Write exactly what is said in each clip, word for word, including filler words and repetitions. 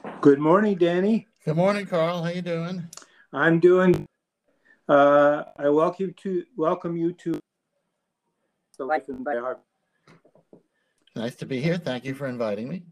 Good morning, Danny. Good morning, Carl. How you doing? I'm doing. Uh, I welcome you to welcome you to the Life and Biography. Nice to be here. Thank you for inviting me.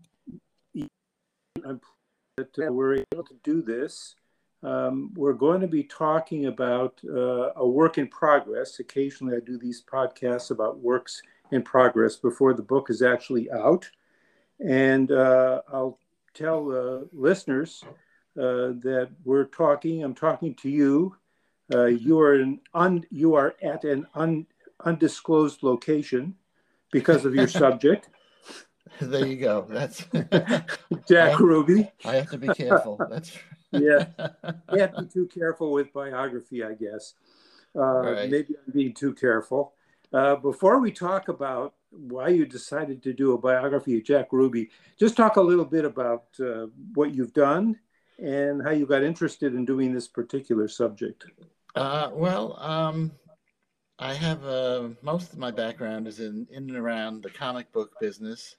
I'm pleased that uh, we're able to do this. Um, we're going to be talking about uh, a work in progress. Occasionally, I do these podcasts about works in progress before the book is actually out, and uh, I'll tell uh, listeners uh, that we're talking. I'm talking to you. Uh, you are an un, you are at an un, undisclosed location because of your subject. There you go. That's Jack I have, Ruby. I have to be careful. That's Yeah, can't be too careful with biography, I guess. Uh, right. maybe I'm being too careful. Uh, before we talk about why you decided to do a biography of Jack Ruby, just talk a little bit about uh, what you've done and how you got interested in doing this particular subject. Uh, well, um, I have uh, most of my background is in in and around the comic book business.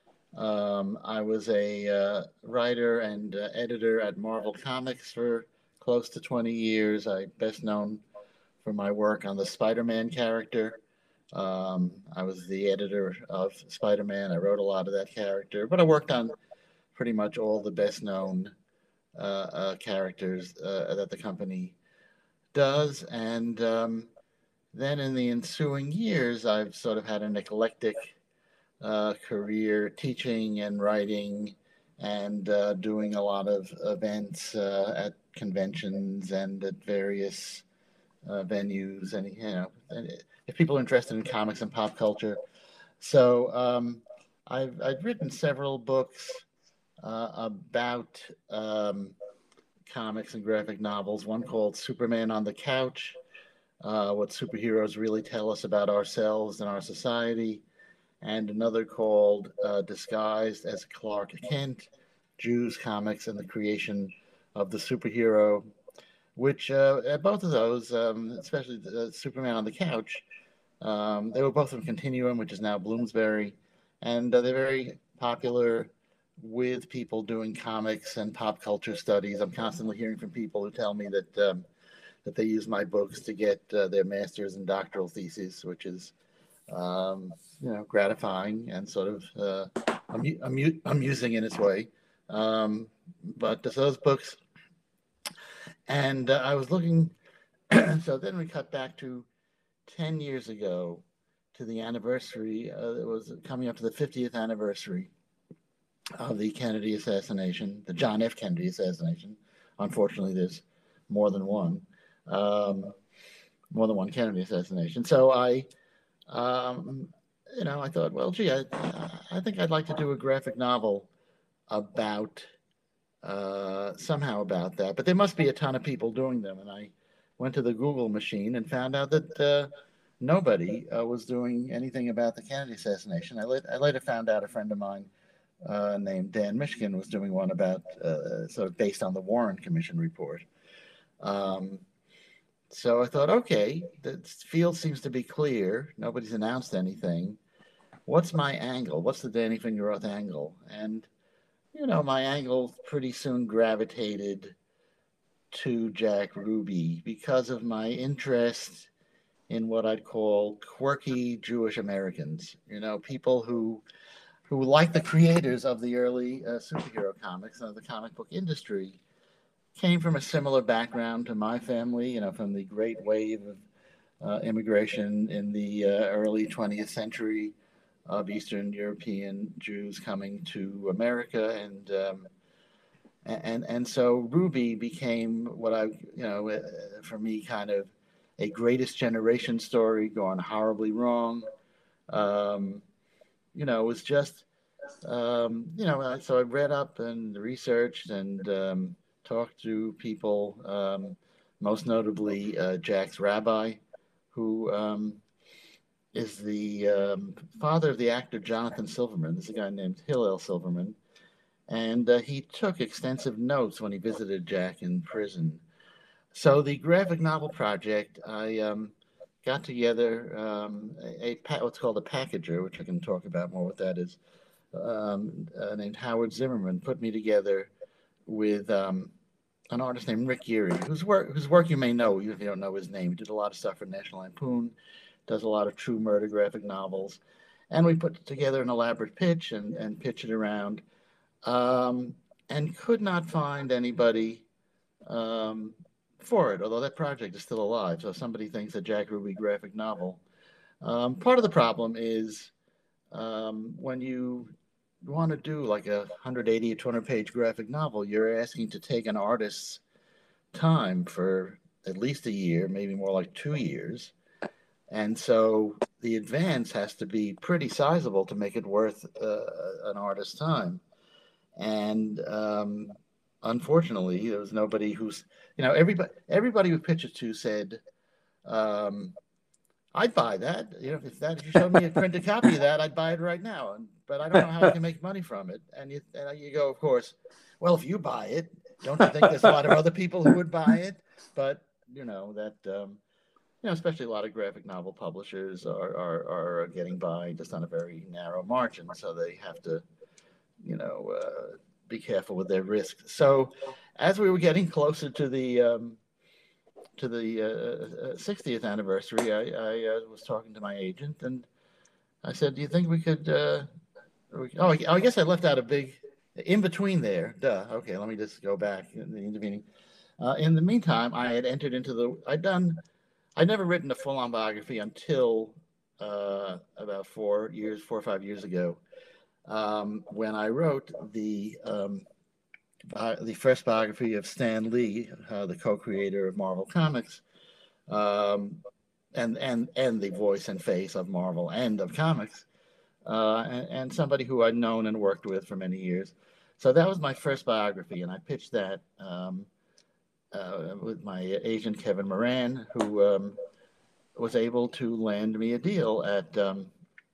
Um, I was a uh, writer and uh, editor at Marvel Comics for close to twenty years. I best known for my work on the Spider-Man character. Um, I was the editor of Spider-Man. I wrote a lot of that character, but I worked on pretty much all the best known uh, uh, characters uh, that the company does. And um, then in the ensuing years, I've sort of had an eclectic uh, career teaching and writing and uh, doing a lot of events uh, at conventions and at various uh, venues. And, you know, if people are interested in comics and pop culture. So um, I've, I've written several books uh, about um, comics and graphic novels. One called Superman on the Couch, uh, what superheroes really tell us about ourselves and our society, and another called uh, Disguised as Clark Kent, Jews, Comics, and the Creation of the Superhero, which uh, both of those, um, especially uh, Superman on the Couch, um, they were both from Continuum, which is now Bloomsbury, and uh, they're very popular with people doing comics and pop culture studies. I'm constantly hearing from people who tell me that um, that they use my books to get uh, their master's and doctoral theses, which is um, you know gratifying and sort of uh, amu- amu- amusing in its way. Um, but those books, and uh, I was looking. So then we cut back to ten years ago to the anniversary. Uh, it was coming up to the fiftieth anniversary of the Kennedy assassination, the John F. Kennedy assassination. Unfortunately, there's more than one, um, more than one Kennedy assassination. So I, um, you know, I thought, well, gee, I, I think I'd like to do a graphic novel about uh, somehow about that. But there must be a ton of people doing them, and I went to the Google machine and found out that uh, nobody uh, was doing anything about the Kennedy assassination. I, let, I later found out a friend of mine uh, named Dan Mishkin was doing one about uh, sort of based on the Warren Commission report. Um, so I thought, okay, the field seems to be clear. Nobody's announced anything. What's my angle? What's the Danny Fingeroth angle? And you know, my angle pretty soon gravitated to Jack Ruby because of my interest in what I'd call quirky Jewish Americans. You know, people who who, like the creators of the early uh, superhero comics and of the comic book industry, came from a similar background to my family, you know, from the great wave of uh, immigration in the uh, early twentieth century of Eastern European Jews coming to America. And, um, and, and so Ruby became what I, you know, uh, for me, kind of a greatest generation story gone horribly wrong. Um, you know, it was just um, you know, so I read up and researched and um, talked to people, um, most notably uh, Jack's rabbi, who um, is the um, father of the actor Jonathan Silverman. This is a guy named Hillel Silverman. And uh, he took extensive notes when he visited Jack in prison. So the graphic novel project, I um, got together um, a, a what's called a packager, which I can talk about more what that is, um, uh, named Howard Zimmerman, put me together with um, an artist named Rick Geary, whose work whose work you may know, even if you don't know his name. He did a lot of stuff for National Lampoon, does a lot of true murder graphic novels, and we put together an elaborate pitch and and pitch it around, um, and could not find anybody um, for it. Although that project is still alive, so if somebody thinks a Jack Ruby graphic novel. Um, part of the problem is um, when you want to do like a one hundred eighty or two hundred page graphic novel, you're asking to take an artist's time for at least a year, maybe more like two years. And so the advance has to be pretty sizable to make it worth uh, an artist's time. And um, unfortunately, there was nobody who's, you know, everybody, everybody who pitched it to said, um, I'd buy that. You know, if that if you showed me a printed copy of that, I'd buy it right now. And, but I don't know how I can make money from it. And you, and you go, of course, well, if you buy it, don't you think there's a lot of other people who would buy it? But, you know, that, um, you know, especially a lot of graphic novel publishers are, are, are getting by just on a very narrow margin. So they have to, you know, uh, be careful with their risk. So as we were getting closer to the, um, to the uh, sixtieth anniversary, I, I uh, was talking to my agent, and I said, do you think we could, uh, we, oh, I guess I left out a big, in between there, duh, okay, let me just go back in the intervening. Uh, in the meantime, I had entered into the, I'd done, I'd never written a full-on biography until uh, about four years, four or five years ago, um, when I wrote the, um, Uh, the first biography of Stan Lee, uh, the co-creator of Marvel Comics, um, and and and the voice and face of Marvel and of comics, uh, and, and somebody who I'd known and worked with for many years. So that was my first biography, and I pitched that um, uh, with my agent Kevin Moran, who um, was able to land me a deal at um,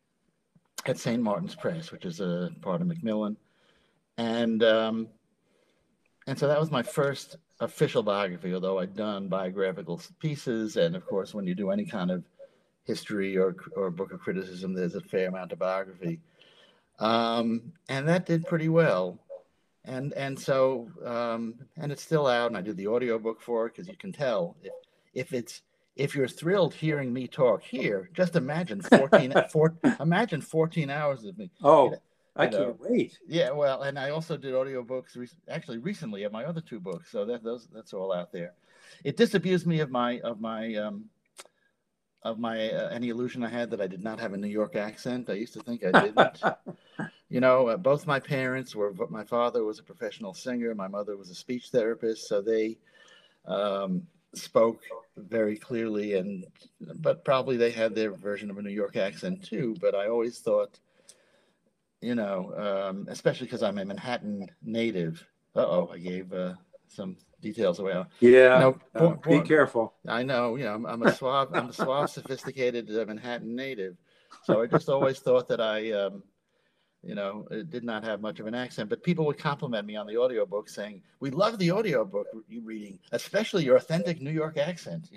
at Saint Martin's Press, which is a part of Macmillan, and um, And so that was my first official biography, although I'd done biographical pieces. And of course, when you do any kind of history or, or book of criticism, there's a fair amount of biography. Um, and that did pretty well. And and so, um, and it's still out, and I did the audiobook for it, because you can tell if, if it's, if you're thrilled hearing me talk here, just imagine fourteen, four, imagine fourteen hours of me. Oh. You know, I can't know. wait. Yeah, well, and I also did audiobooks re- actually recently of my other two books, so that those that's all out there. It disabused me of my of my um, of my uh, any illusion I had that I did not have a New York accent. I used to think I didn't. You know, uh, both my parents were. My father was a professional singer. My mother was a speech therapist, so they um, spoke very clearly, and but probably they had their version of a New York accent too. But I always thought, you know, um, especially because I'm a Manhattan native. Uh-oh, I gave uh, some details away. Yeah, you know, uh, born, be born, careful. I know, you know, I'm, I'm a suave, I'm a suave, sophisticated uh, Manhattan native. So I just always thought that I, um, you know, did not have much of an accent. But people would compliment me on the audiobook saying, we love the audiobook you reading, especially your authentic New York accent.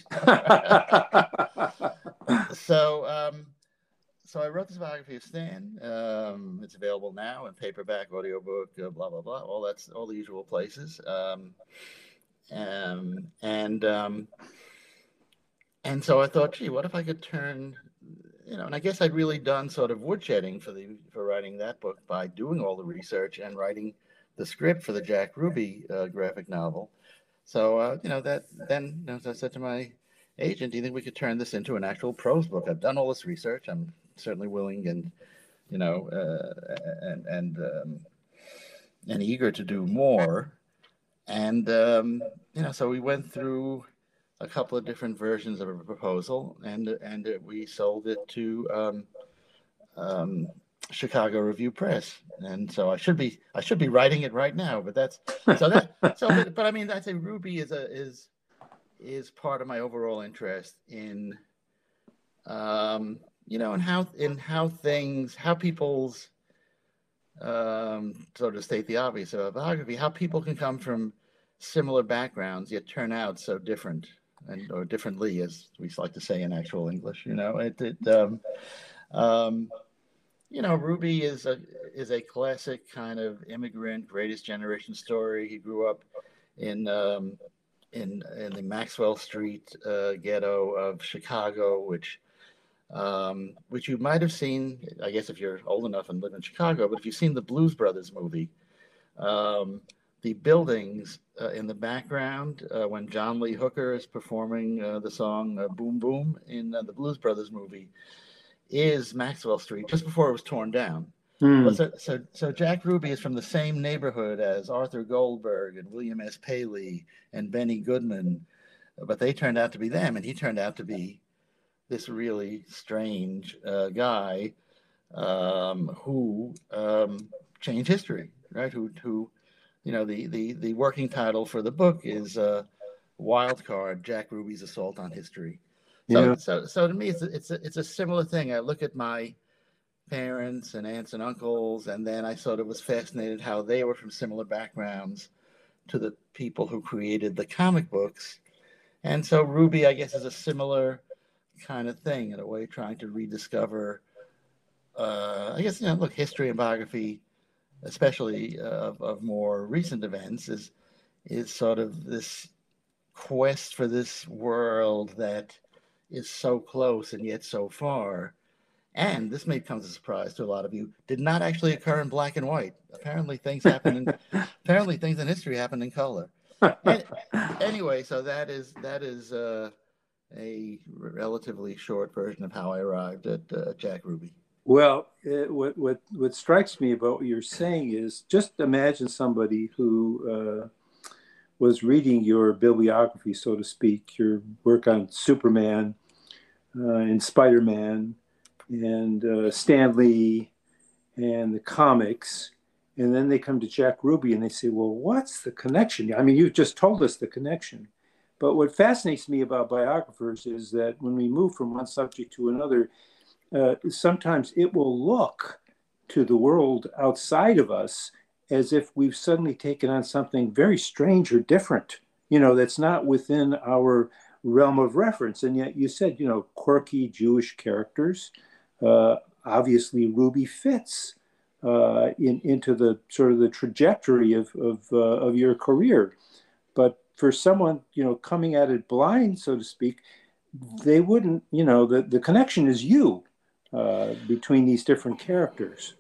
so, um, So I wrote this biography of Stan. Um, it's available now in paperback, audiobook, uh, blah, blah, blah. All that's all the usual places. Um, um, and um, and so I thought, gee, what if I could turn, you know, and I guess I'd really done sort of woodshedding for the for writing that book by doing all the research and writing the script for the Jack Ruby uh, graphic novel. So, uh, you know, that then, as I said to my agent, do you think we could turn this into an actual prose book? I've done all this research. I'm certainly willing and, you know, uh, and and um, and eager to do more. And um, you know, so we went through a couple of different versions of a proposal, and and we sold it to um, um, Chicago Review Press. And so I should be I should be writing it right now. But that's so that so. But, but I mean, I'd say Ruby is a is is part of my overall interest in. Um, you know, and how in how things, how people's, um, sort of state the obvious of a biography, how people can come from similar backgrounds yet turn out so different, and or differently, as we like to say in actual English. You know, it, it um, um, you know, Ruby is a is a classic kind of immigrant, greatest generation story. He grew up in um, in in the Maxwell Street uh, ghetto of Chicago, which um, which you might have seen, I guess, if you're old enough and live in Chicago. But if you've seen the Blues Brothers movie, um, the buildings uh, in the background uh, when John Lee Hooker is performing uh, the song uh, "Boom Boom" in uh, the Blues Brothers movie is Maxwell Street, just before it was torn down. Hmm. But so, so, so Jack Ruby is from the same neighborhood as Arthur Goldberg and William S. Paley and Benny Goodman, but they turned out to be them, and he turned out to be this really strange uh, guy um, who um, changed history, right? Who, who, you know, the the the working title for the book is uh, "Wild Card: Jack Ruby's Assault on History." So, Yeah. so, so to me, it's a, it's a, it's a similar thing. I look at my parents and aunts and uncles, and then I sort of was fascinated how they were from similar backgrounds to the people who created the comic books. And so Ruby, I guess, is a similar kind of thing in a way, trying to rediscover, uh, I guess, you know, look, history and biography, especially uh, of, of more recent events, is is sort of this quest for this world that is so close and yet so far. And this may come as a surprise to a lot of you, did not actually occur in black and white. Apparently things happen in apparently things in history happen in color. And anyway, so that is that is uh, a relatively short version of how I arrived at uh, Jack Ruby. Well, it, what what what strikes me about what you're saying is just imagine somebody who uh, was reading your bibliography, so to speak, your work on Superman uh, and Spider-Man and uh, Stan Lee and the comics, and then they come to Jack Ruby and they say, well, what's the connection? I mean, you've just told us the connection. But what fascinates me about biographers is that when we move from one subject to another, uh, sometimes it will look to the world outside of us as if we've suddenly taken on something very strange or different, you know, that's not within our realm of reference. And yet you said, you know, quirky Jewish characters. Uh, obviously, Ruby fits uh, in, into the sort of the trajectory of, of, uh, of your career. But for someone, you know, coming at it blind, so to speak, they wouldn't, you know, the, the connection is you uh, between these different characters.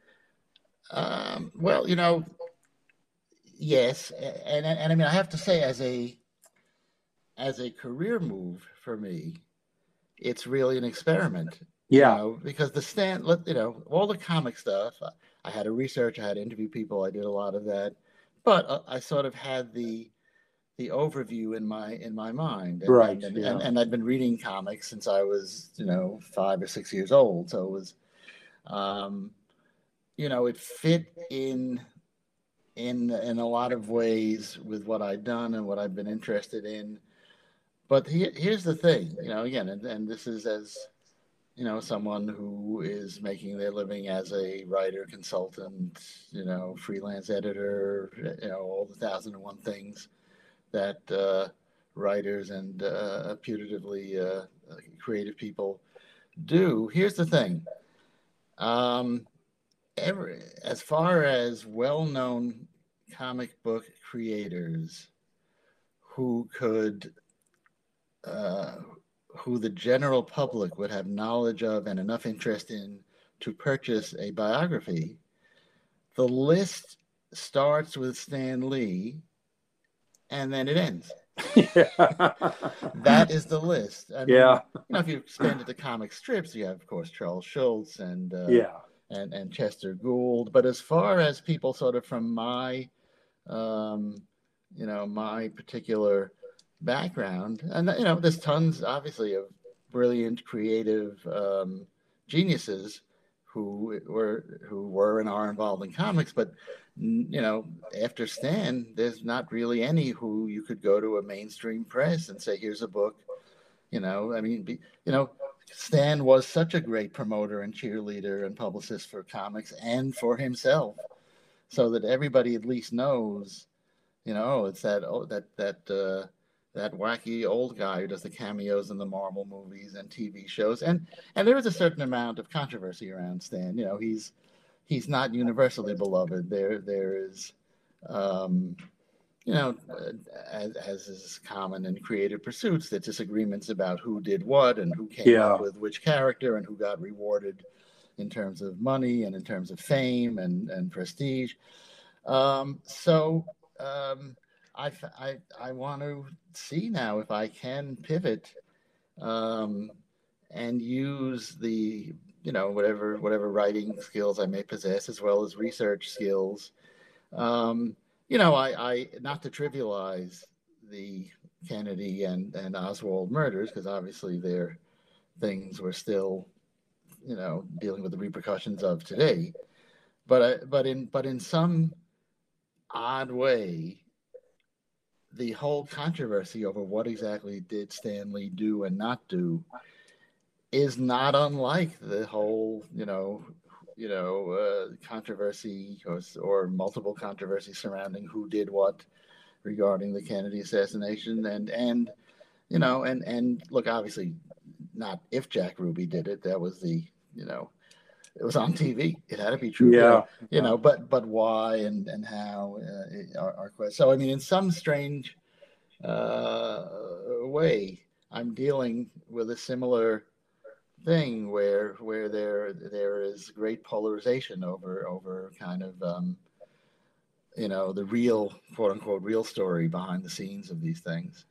Um, well, you know, yes, and, and and I mean, I have to say, as a as a career move for me, it's really an experiment. You Yeah. know, because the stand, you know, all the comic stuff. I had to research, I had to interview people, I did a lot of that, but uh, I sort of had the the overview in my in my mind, and Right. and, and Yeah. and and I'd been reading comics since I was, you know, five or six years old, so it was, um, you know, it fit in in in a lot of ways with what I'd done and what I've been interested in. But he, here's the thing, you know, again, and, and this is as, you know, someone who is making their living as a writer, consultant, you know, freelance editor, you know, all the thousand and one things that uh, writers and uh, putatively uh, creative people do. Here's the thing. Um, every, as far as well-known comic book creators who could, uh, who the general public would have knowledge of and enough interest in to purchase a biography, the list starts with Stan Lee and then it ends. Yeah. That is the list. I mean, Yeah. you know, if you expand it to comic strips, you have, of course, Charles Schultz and uh, Yeah. and and Chester Gould. But as far as people sort of from my, um, you know, my particular background, and you know, there's tons, obviously, of brilliant, creative um, geniuses who were who were and are involved in comics, but you know, after Stan, there's not really any who you could go to a mainstream press and say, "Here's a book." You know, I mean, be, you know, Stan was such a great promoter and cheerleader and publicist for comics and for himself, so that everybody at least knows, you know, it's that oh, that that uh, that wacky old guy who does the cameos in the Marvel movies and T V shows, and and there is a certain amount of controversy around Stan. You know, he's he's not universally beloved. There there is, um, you know, as, as is common in creative pursuits, that disagreements about who did what and who came Yeah. up with which character and who got rewarded in terms of money and in terms of fame and and prestige. Um, so. Um, I, I, I want to see now if I can pivot um, and use the, you know, whatever whatever writing skills I may possess, as well as research skills. Um, you know, I, I not to trivialize the Kennedy and, and Oswald murders, because obviously they're things we're still, you know, dealing with the repercussions of today. But I, but in but in some odd way, the whole controversy over what exactly did Stan Lee do and not do is not unlike the whole, you know, you know, uh, controversy or, or multiple controversies surrounding who did what regarding the Kennedy assassination, and and you know, and and look, obviously, not if Jack Ruby did it. That was the, you know, it was on T V. It had to be true. Yeah. You know, you know, but but why and and how uh, are, are questions. So I mean, in some strange uh, way, I'm dealing with a similar thing where where there there is great polarization over over kind of um, you know, the real, quote unquote, real story behind the scenes of these things.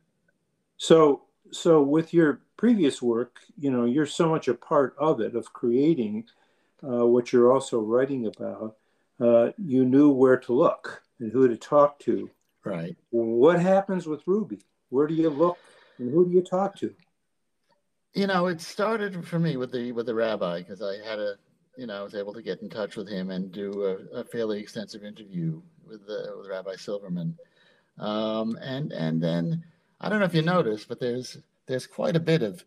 So so with your previous work, you know, you're so much a part of it, of creating uh, what you're also writing about. Uh, you knew where to look and who to talk to. Right. What happens with Ruby? Where do you look and who do you talk to? You know, it started for me with the with the rabbi, because I had a, you know, I was able to get in touch with him and do a, a fairly extensive interview with the with Rabbi Silverman, um, and and then I don't know if you noticed, but there's there's quite a bit of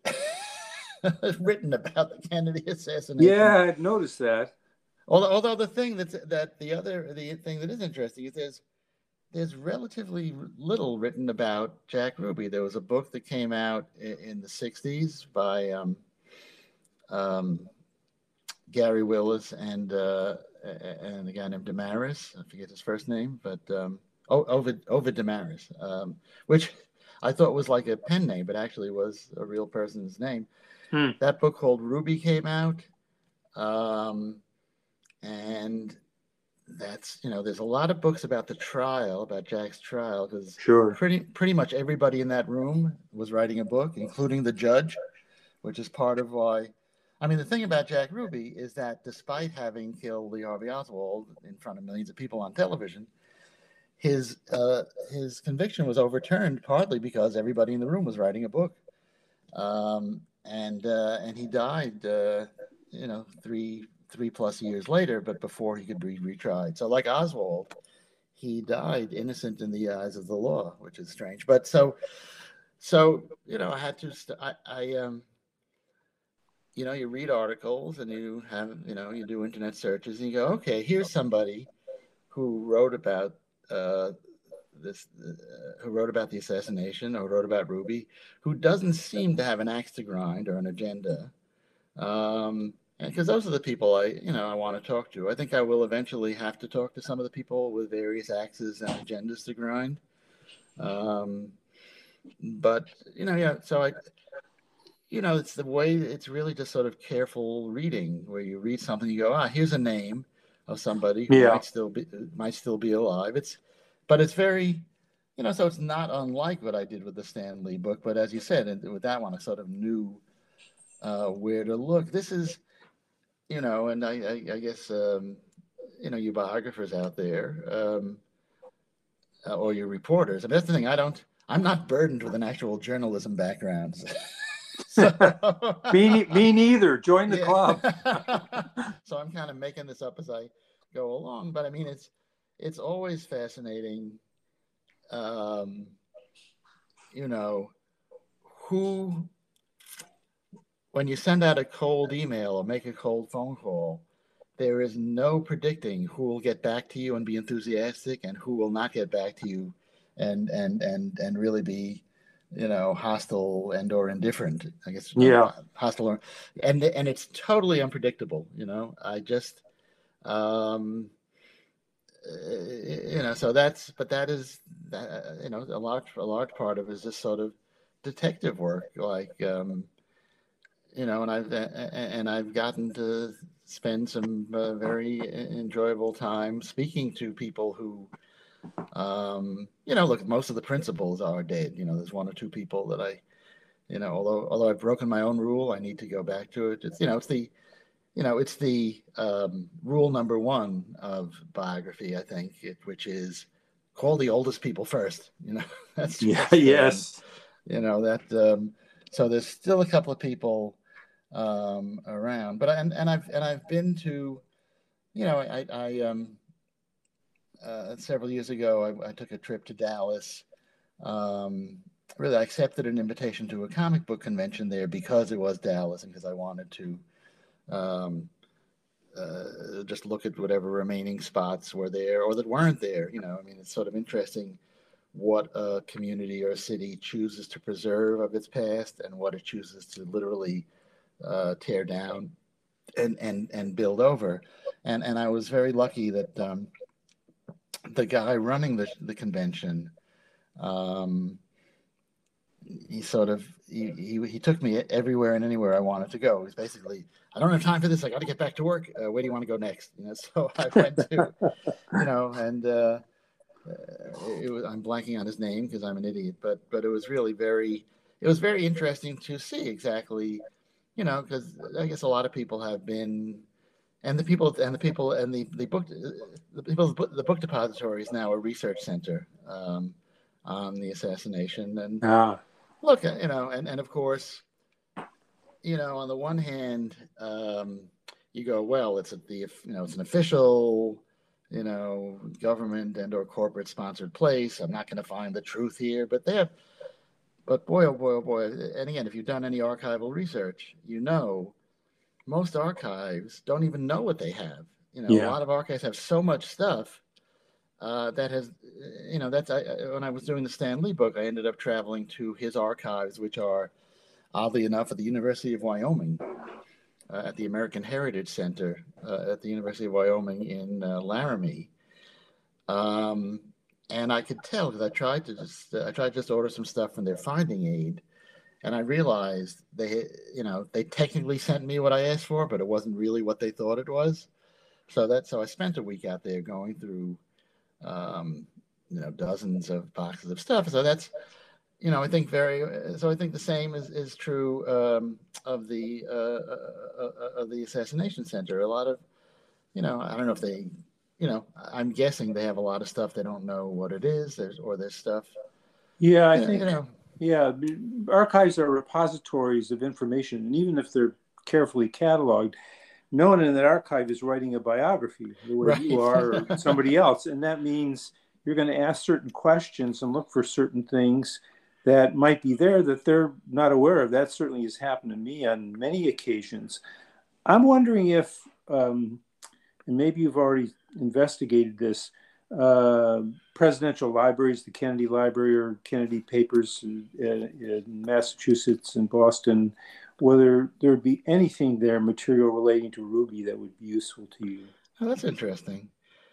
written about the Kennedy assassination. Yeah, I noticed that. Although, although the thing that's that the other the thing that is interesting is there's there's relatively little written about Jack Ruby. There was a book that came out in, in the sixties by um, um, Gary Willis and uh, and a guy named Damaris. I forget his first name, but um, Ovid Ovid Damaris, um, which I thought was like a pen name, but actually was a real person's name. Hmm. That book called Ruby came out, um, and that's, you know, there's a lot of books about the trial, about Jack's trial, because Sure. pretty pretty much everybody in that room was writing a book, including the judge, which is part of why. I mean, the thing about Jack Ruby is that despite having killed Lee Harvey Oswald in front of millions of people on television, his uh, his conviction was overturned partly because everybody in the room was writing a book, um, and uh, and he died, uh, you know, three three plus years later, but before he could be retried. So, like Oswald, he died innocent in the eyes of the law, which is strange. But so, so you know, I had to. St- I, I um. You know, you read articles and you have, you know, you do internet searches and you go, okay, here's somebody who wrote about uh, this, uh, who wrote about the assassination or wrote about Ruby, who doesn't seem to have an axe to grind or an agenda. Um, and because those are the people I, you know, I want to talk to. I think I will eventually have to talk to some of the people with various axes and agendas to grind. Um, but you know, yeah. So I, you know, it's the way, it's really just sort of careful reading where you read something, you go, ah, here's a name of somebody who Yeah. might still be might still be alive. It's, but it's very, you know, so it's not unlike what I did with the Stan Lee book. But as you said, and with that one, I sort of knew uh, where to look. This is, you know, and I, I, I guess, um, you know, you biographers out there, um, uh, or your reporters. I mean, that's the thing. I don't. I'm not burdened with an actual journalism background. So, me, me neither. Join the yeah. club. So I'm kind of making this up as I go along, but I mean, it's it's always fascinating. Um, you know, who, when you send out a cold email or make a cold phone call, there is no predicting who will get back to you and be enthusiastic and who will not get back to you and and and and really be you know, hostile and or indifferent. I guess Yeah. uh, hostile or, and and it's totally unpredictable. You know, I just, um, uh, you know, so that's, but that is, that, you know, a large a large part of it is just sort of detective work, like, um, you know, and I've and I've gotten to spend some uh, very enjoyable time speaking to people who, um, you know, look, most of the principals are dead. You know, there's one or two people that I, you know, although although I've broken my own rule, I need to go back to it. It's, you know, it's the, you know, it's the um, rule number one of biography, I think, it, which is call the oldest people first. You know, that's Yeah. just, um, Yes. you know, that. Um, so there's still a couple of people um, around, but I, and and I've and I've been to, you know, I I um, uh, several years ago I, I took a trip to Dallas. Um, really, I accepted an invitation to a comic book convention there because it was Dallas and because I wanted to. Um, uh, just look at whatever remaining spots were there or that weren't there. You know, I mean, it's sort of interesting what a community or a city chooses to preserve of its past and what it chooses to literally uh, tear down and, and, and build over. And, and I was very lucky that um, the guy running the, the convention, um, he sort of he, he he took me everywhere and anywhere I wanted to go. It was basically, I don't have time for this. I got to get back to work. Uh, where do you want to go next? You know, so I went to, you know, and uh, it was, I'm blanking on his name because I'm an idiot, but but it was really very, it was very interesting to see exactly, you know, because I guess a lot of people have been, and the people and the people and the the book the people the book depository is now a research center um, on the assassination. And Ah. look, you know, and and of course, you know, on the one hand, um, you go, well, it's a, the you know, it's an official, you know, government and or corporate sponsored place. I'm not going to find the truth here, but they have, but boy, oh boy, oh boy, and again, if you've done any archival research, you know, most archives don't even know what they have. You know, a Yeah. lot of archives have so much stuff uh, that has, you know, that's I, when I was doing the Stan Lee book, I ended up traveling to his archives, which are oddly enough at the University of Wyoming, uh, at the American Heritage Center uh, at the University of Wyoming in uh, Laramie. Um, and I could tell because I tried to just I tried to just order some stuff from their finding aid, and I realized they you know they technically sent me what I asked for, but it wasn't really what they thought it was. So that so I spent a week out there going through um, you know dozens of boxes of stuff. So that's you know I think very so I think the same is is true um, of the uh, uh, uh, of the assassination center. A lot of you know I don't know if they you know I'm guessing they have a lot of stuff they don't know what it is. There's or there's stuff Yeah, I you know, you think, know yeah, archives are repositories of information, and even if they're carefully cataloged, no one in that archive is writing a biography the way you right. are or somebody else. And that means you're going to ask certain questions and look for certain things that might be there that they're not aware of. That certainly has happened to me on many occasions. I'm wondering if, um, and maybe you've already investigated this, uh, presidential libraries, the Kennedy Library or Kennedy Papers in, in Massachusetts and Boston, whether there'd be anything there, material relating to Ruby, that would be useful to you. Oh, that's interesting.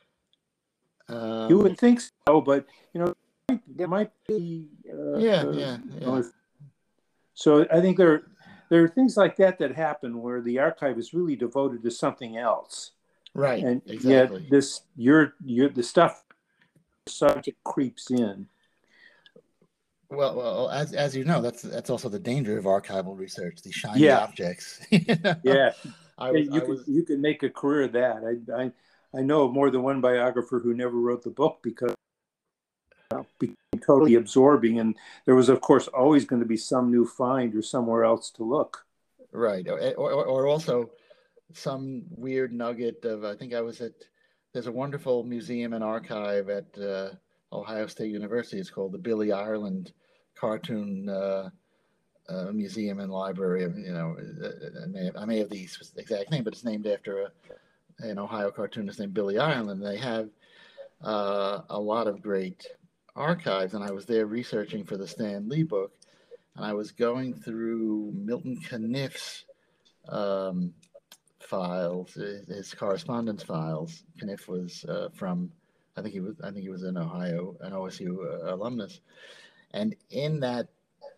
You Um, would think so, but you know, there might be. Uh, yeah, uh, yeah, you yeah. know, so I think there there are things like that that happen where the archive is really devoted to something else, Right, and yet exactly. this your your the stuff subject creeps in. Well, well, as as you know, that's that's also the danger of archival research, the shiny Yeah, objects. you know? yeah, I yeah. was You I could was you could make a career of that. I I I know of more than one biographer who never wrote the book because it became totally absorbing, and there was, of course, always going to be some new find or somewhere else to look. right, or, or or also some weird nugget of I think I was at there's a wonderful museum and archive at uh, Ohio State University. It's called the Billy Ireland Cartoon uh, uh, Museum and Library. You know, I may have, I may have the exact name, but it's named after a, an Ohio cartoonist named Billy Ireland. They have uh, a lot of great archives, and I was there researching for the Stan Lee book. and I was going through Milton Caniff's um, files, his correspondence files. Caniff was uh, from, I think he was, I think he was an Ohio, an O S U uh, alumnus, and in that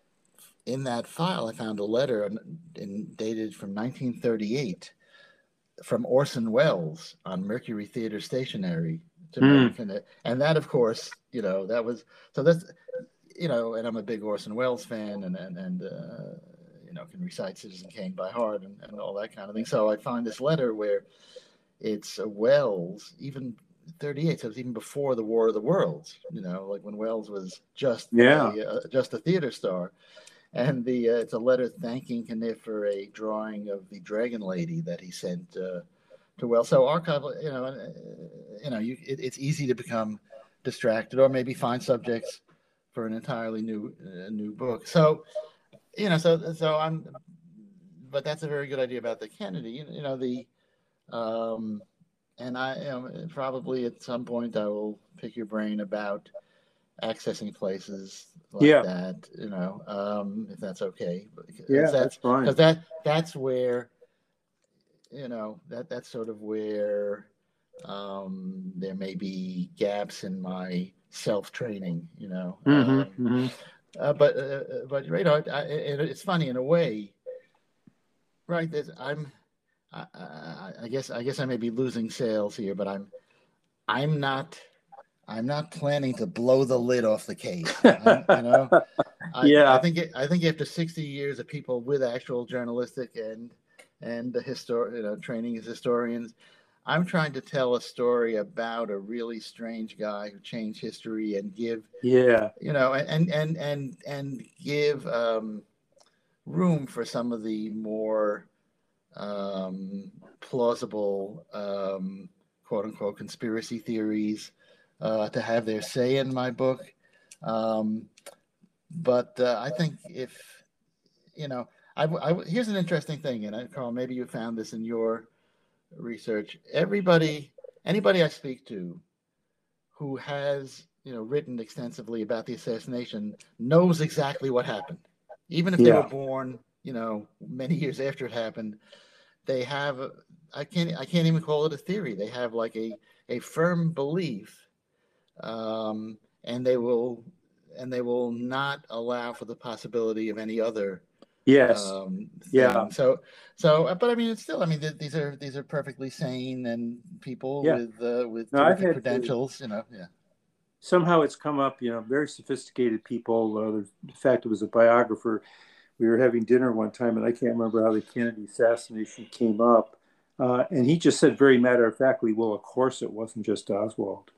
in that file, I found a letter in, in, dated from nineteen thirty-eight from Orson Welles on Mercury Theater stationery to Mm. Caniff, and that, of course, you know, that was so that's. You know, and I'm a big Orson Welles fan, and and and uh, you know, can recite Citizen Kane by heart and, and all that kind of thing. So I find this letter where it's uh, Welles, even thirty-eight, so it's even before the War of the Worlds. You know, like when Welles was just Yeah. a, uh, just a theater star, and the uh, it's a letter thanking Caniff for a drawing of the Dragon Lady that he sent uh, to Welles. So archival, you know, uh, you know, you it, it's easy to become distracted or maybe find subjects for an entirely new uh, new book. So, you know, so so I'm, but that's a very good idea about the Kennedy. You, you know, the, um, and I you know, probably at some point I will pick your brain about accessing places like Yeah. that. You know, um, if that's okay. Yeah, that's, that's fine. Because that that's where, you know, that that's sort of where um, there may be gaps in my self-training, you know. Mm-hmm, Um, mm-hmm. uh, but uh, but you know, I, it, it's funny in a way, right? That I'm, I, I, I guess I guess I may be losing sales here, but I'm I'm not I'm not planning to blow the lid off the case. I'm, you know, I, Yeah. I think it, I think after sixty years of people with actual journalistic and and the histor you know training as historians, I'm trying to tell a story about a really strange guy who changed history and give, Yeah. you know, and and and and give um, room for some of the more um, plausible, um, quote unquote, conspiracy theories uh, to have their say in my book. Um, but uh, I think if, you know, I, I, here's an interesting thing, and I, Carl, maybe you found this in your research. Everybody, anybody I speak to who has, you know, written extensively about the assassination knows exactly what happened. Even if they Yeah. were born, you know, many years after it happened, they have, I can't, I can't even call it a theory. They have like a, a firm belief, um, and they will, and they will not allow for the possibility of any other Yes. um, thing. Yeah. So, so, but I mean, it's still, I mean, th- these are, these are perfectly sane and people Yeah. with, uh, with No, I've terrific had, credentials, you know, yeah. somehow it's come up, you know, very sophisticated people. Uh, in fact, it was a biographer. We were having dinner one time, and I can't remember how the Kennedy assassination came up. Uh, and he just said very matter of factly, well, of course it wasn't just Oswald.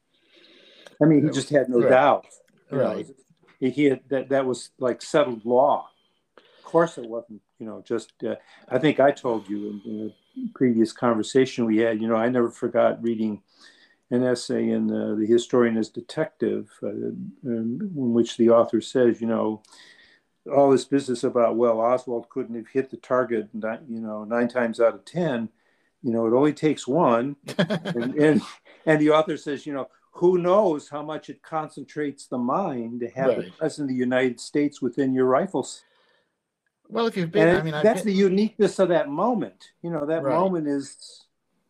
I mean, he just had no Right. doubt. You Right. know, he had that that was like settled law. Of course it wasn't, you know, just, uh, I think I told you in, in a previous conversation we had, you know, I never forgot reading an essay in uh, The Historian as Detective, uh, in which the author says, you know, all this business about, well, Oswald couldn't have hit the target, you know, nine times out of ten, you know, it only takes one. and, and, and the author says, you know, who knows how much it concentrates the mind to have Right. the President of the United States within your rifles. Well, if you've been, And I mean, I've that's been, the uniqueness of that moment. You know, that right. moment is.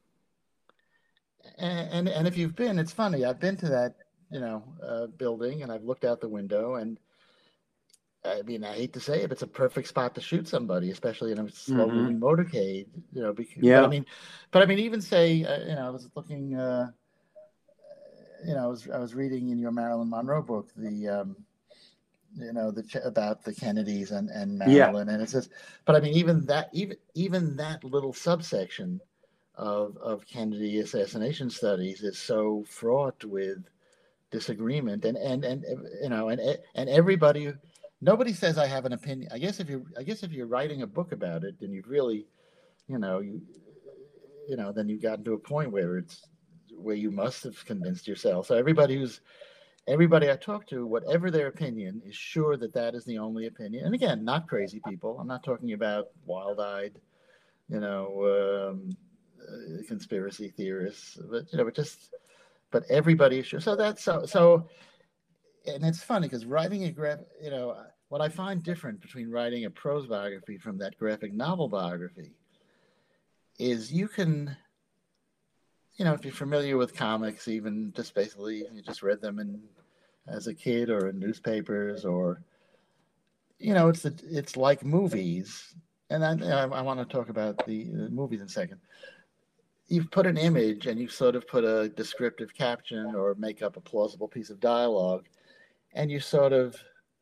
And, and and if you've been, it's funny. I've been to that, you know, uh, building, and I've looked out the window, and I mean, I hate to say it, it's a perfect spot to shoot somebody, especially in a slow-moving mm-hmm. motorcade. You know, because, yeah. But I mean, but I mean, even say, uh, you know, I was looking, uh, you know, I was I was reading in your Marilyn Monroe book the. Um, you know, the about the Kennedys and, and Marilyn, yeah. And it says, but I mean, even that, even even that little subsection of of Kennedy assassination studies is so fraught with disagreement, and and and you know, and and everybody, nobody says I have an opinion. I guess if you, I guess if you're writing a book about it, then you've really, you know, you, you know, then you've gotten to a point where it's where you must have convinced yourself. So everybody who's Everybody I talk to, whatever their opinion, is sure that that is the only opinion. And again, not crazy people. I'm not talking about wild-eyed, you know, um, uh, conspiracy theorists. But you know, but just, but everybody is sure. So that's so. So, and it's funny because writing a graph, you know, what I find different between writing a prose biography from that graphic novel biography is you can, you know, if you're familiar with comics, even just basically you just read them in as a kid or in newspapers, or you know, it's it's like movies. And I, I want to talk about the, the movies in a second. You've put an image and you sort of put a descriptive caption or make up a plausible piece of dialogue, and you sort of,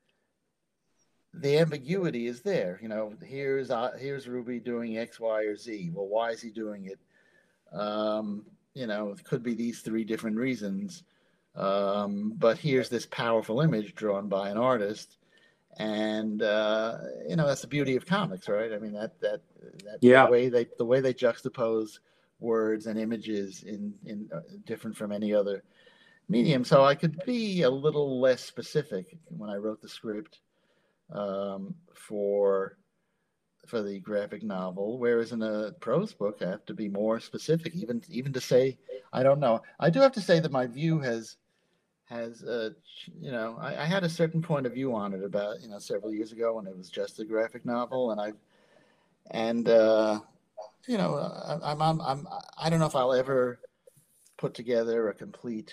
the ambiguity is there. You know, here's uh, here's Ruby doing X, Y, or Z. Well, why is he doing it? Um, you know, it could be these three different reasons. Um, but here's this powerful image drawn by an artist. And uh, you know, that's the beauty of comics, right? I mean, that that that Yeah. the way they the way they juxtapose words and images in in uh, different from any other medium. So I could be a little less specific when I wrote the script um, for for the graphic novel, whereas in a prose book, I have to be more specific, even even to say, I don't know. I do have to say that my view has has uh, you know, I, I had a certain point of view on it about, you know, several years ago when it was just a graphic novel, and I and uh, you know, I, I'm I'm I'm I don't know if I'll ever put together a complete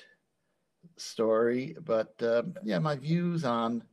story, but um, yeah, my views on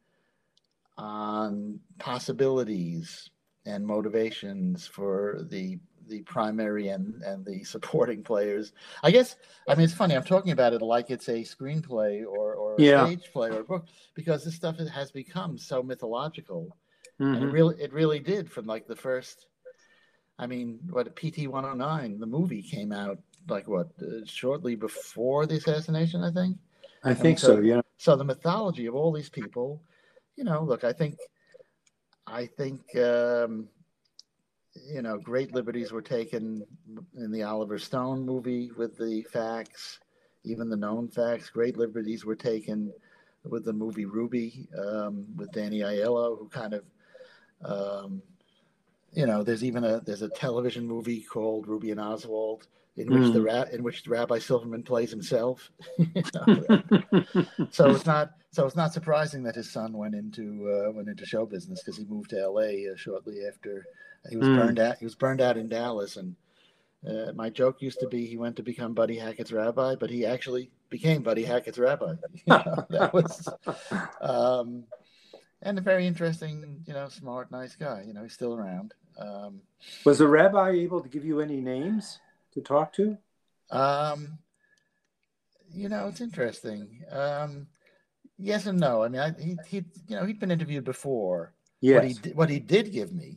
on possibilities and motivations for the the primary and and the supporting players. I guess, I mean, it's funny, I'm talking about it like it's a screenplay or or a Yeah. stage play or a book, because this stuff has become so mythological. Mm-hmm. And it really it really did from like the first, I mean, what, P T one oh nine, the movie came out like what, uh, shortly before the assassination, I think. I I think mean, so, so yeah. so the mythology of all these people, you know, look, I think I think um, you know, great liberties were taken in the Oliver Stone movie with the facts, even the known facts. Great liberties were taken with the movie Ruby um, with Danny Aiello, who kind of, um, you know, there's even a there's a television movie called Ruby and Oswald in which Mm. the ra- in which Rabbi Silverman plays himself. You know? So it's not so it's not surprising that his son went into uh, went into show business, because he moved to L A uh, shortly after he was Mm. burned out. He was burned out in Dallas, and uh, my joke used to be he went to become Buddy Hackett's rabbi, but he actually became Buddy Hackett's rabbi. You know, that was um, and a very interesting, you know, smart, nice guy. You know, he's still around. Um, Was the rabbi able to give you any names to talk to? um, you know, it's interesting. Um, yes and no. I mean, I, he he you know, he'd been interviewed before. Yes. What he what he did give me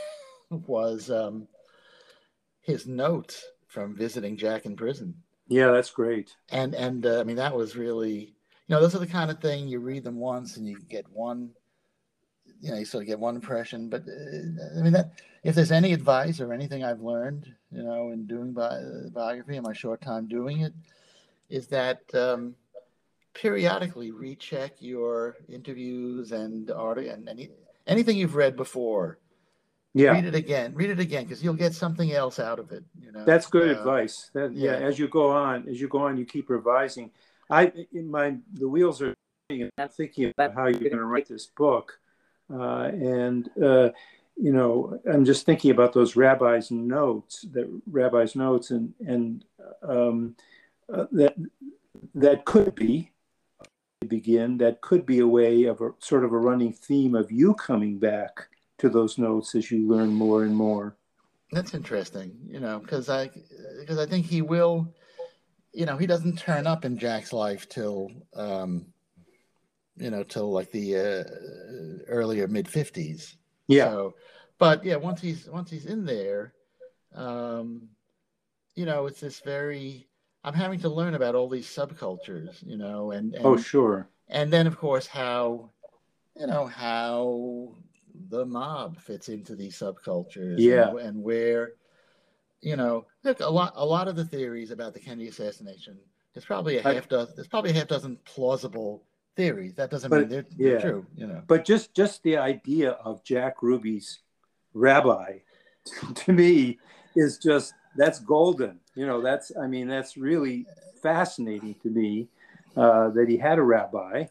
was um, his notes from visiting Jack in prison. Yeah, that's great. And and uh, I mean, that was really, you know, those are the kind of thing you read them once and you get one, you know, you sort of get one impression. But uh, I mean, that if there's any advice or anything I've learned, you know, in doing bi- biography in my short time doing it, is that um, periodically recheck your interviews and art and any anything you've read before. Yeah. Read it again. Read it again, because you'll get something else out of it. You know. That's good uh, advice. That, yeah. yeah. As you go on, as you go on, you keep revising. I, in my, the wheels are turning, and I'm thinking about how you're going to write this book, uh, and uh, you know, I'm just thinking about those rabbis' notes, that rabbis' notes, and and um, uh, that that could be begin. That could be a way of a sort of a running theme of you coming back to those notes as you learn more and more. That's interesting, you know, because I because I think he will, you know, he doesn't turn up in Jack's life till, um, you know, till like the uh, earlier mid fifties. Yeah. So, but yeah, once he's once he's in there, um, you know, it's this very. I'm having to learn about all these subcultures, you know, and, and oh sure, and then of course how, you know, how the mob fits into these subcultures, yeah, and, and where, you know, look, a lot a lot of the theories about the Kennedy assassination, there's probably a half I, dozen there's probably a half dozen plausible theories. That doesn't but, mean they're, yeah. they're true, you know. But just just the idea of Jack Ruby's rabbi, to me, is just, that's golden. You know, that's, I mean, that's really fascinating to me, uh, that he had a rabbi.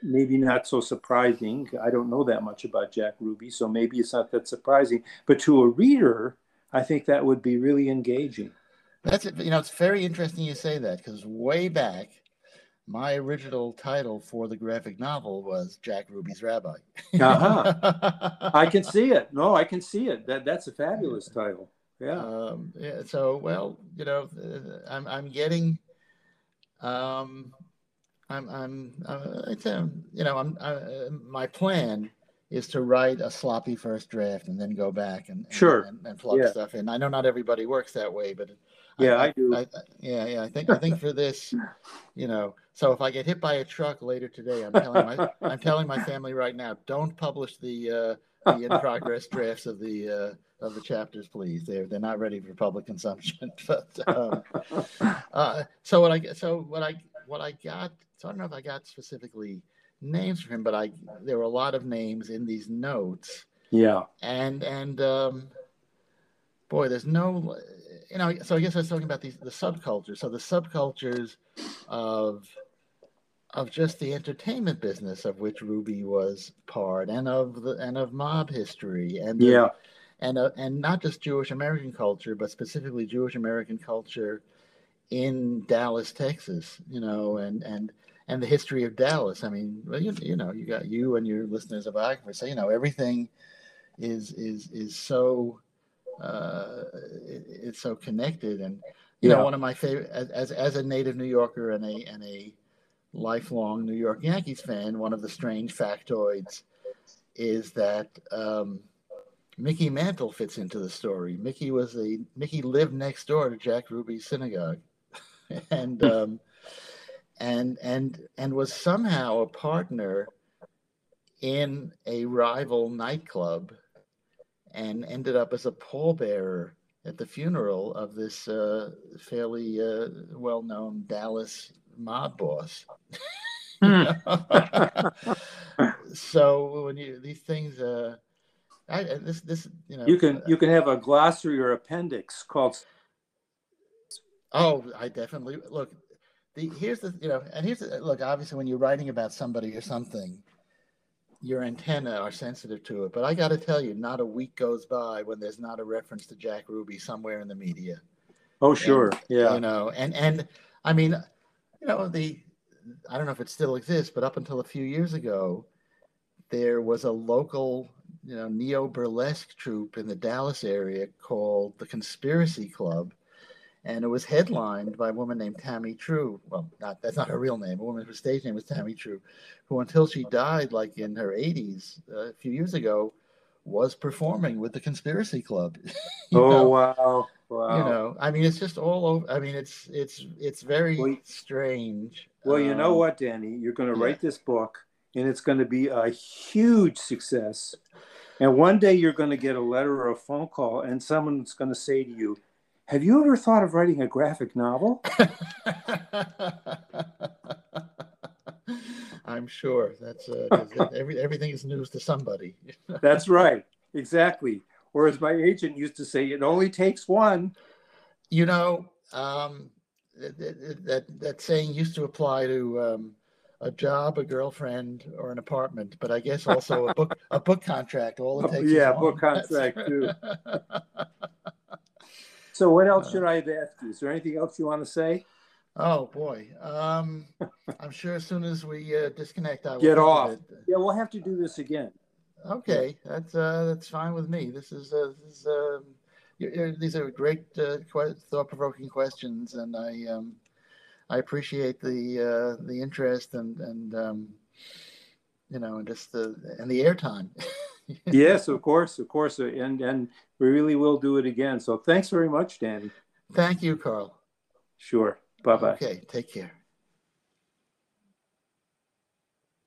maybe not so surprising. I don't know that much about Jack Ruby, so maybe it's not that surprising. But to a reader, I think that would be really engaging. That's it. You know, it's very interesting you say that, because way back, my original title for the graphic novel was Jack Ruby's Rabbi. Uh-huh. I can see it. No, I can see it. That that's a fabulous title. Yeah. Um, yeah. So, well, you know, uh, I'm I'm getting, um, I'm I'm uh, it's um, you know, I'm uh, my plan is to write a sloppy first draft and then go back and and, Sure. and, and plug Yeah. stuff in. I know not everybody works that way, but Yeah, I, I do. I, I, yeah, yeah. I think I think for this, you know, so if I get hit by a truck later today, I'm telling my I'm telling my family right now, don't publish the uh, the in progress drafts of the uh, of the chapters, please. They're they're not ready for public consumption. But um, uh, so what I so what I what I got. So I don't know if I got specifically names for him, but I there were a lot of names in these notes. Yeah. And and um, boy, there's no, you know. So I guess I was talking about these the subcultures. So the subcultures of of just the entertainment business of which Ruby was part, and of the and of mob history, and the, Yeah. and uh, and not just Jewish American culture, but specifically Jewish American culture in Dallas, Texas. You know, and and and the history of Dallas. I mean, well, you, you know, you got you and your listeners of biographers say, you know, everything is is is so uh, it, it's so connected. And you Yeah. know, one of my favorite as, as as a native New Yorker and a and a lifelong New York Yankees fan, one of the strange factoids is that um, Mickey Mantle fits into the story. Mickey was a Mickey lived next door to Jack Ruby's synagogue, and um, and and and was somehow a partner in a rival nightclub, and ended up as a pallbearer at the funeral of this uh, fairly uh, well-known Dallas mob boss. Hmm. So when you these things, uh, I this this you know You can you can have a glossary or appendix called. Oh, I definitely look. The here's the you know, and here's the look. Obviously, when you're writing about somebody or something, your antenna are sensitive to it. But I got to tell you, not a week goes by when there's not a reference to Jack Ruby somewhere in the media. Oh, sure. And, Yeah. You know, and and I mean, you know, the I don't know if it still exists, but up until a few years ago, there was a local, you know, neo burlesque troupe in the Dallas area called the Conspiracy Club. And it was headlined by a woman named Tammy True. Well, not that's not her real name. A woman whose stage name was Tammy True, who until she died, like in her eighties, uh, a few years ago, was performing with the Conspiracy Club. Oh, know? wow. Wow. You know, I mean, it's just all over. I mean, it's it's it's very well, strange. Well, you know um, what, Danny? You're going to yeah. write this book, and it's going to be a huge success. And one day you're going to get a letter or a phone call, and someone's going to say to you, have you ever thought of writing a graphic novel? I'm sure that's uh, every, everything is news to somebody. That's right. Exactly. Or as my agent used to say, it only takes one. You know, um, that, that, that saying used to apply to um, a job, a girlfriend, or an apartment, but I guess also a book a book contract. All it takes yeah, is one. book contract too. So what else should I have asked you? Is there anything else you want to say? Oh boy, um, I'm sure as soon as we uh, disconnect, I will get off. It. Yeah, we'll have to do this again. Okay, yeah. that's uh, that's fine with me. This is uh, this is uh, you're, you're, these are great uh, thought-provoking questions, and I um, I appreciate the uh, the interest and and um, you know, and just the and the airtime. Yes, of course, of course, and and we really will do it again. So thanks very much, Danny. Thank you, Carl. Sure. Bye-bye. Okay, take care.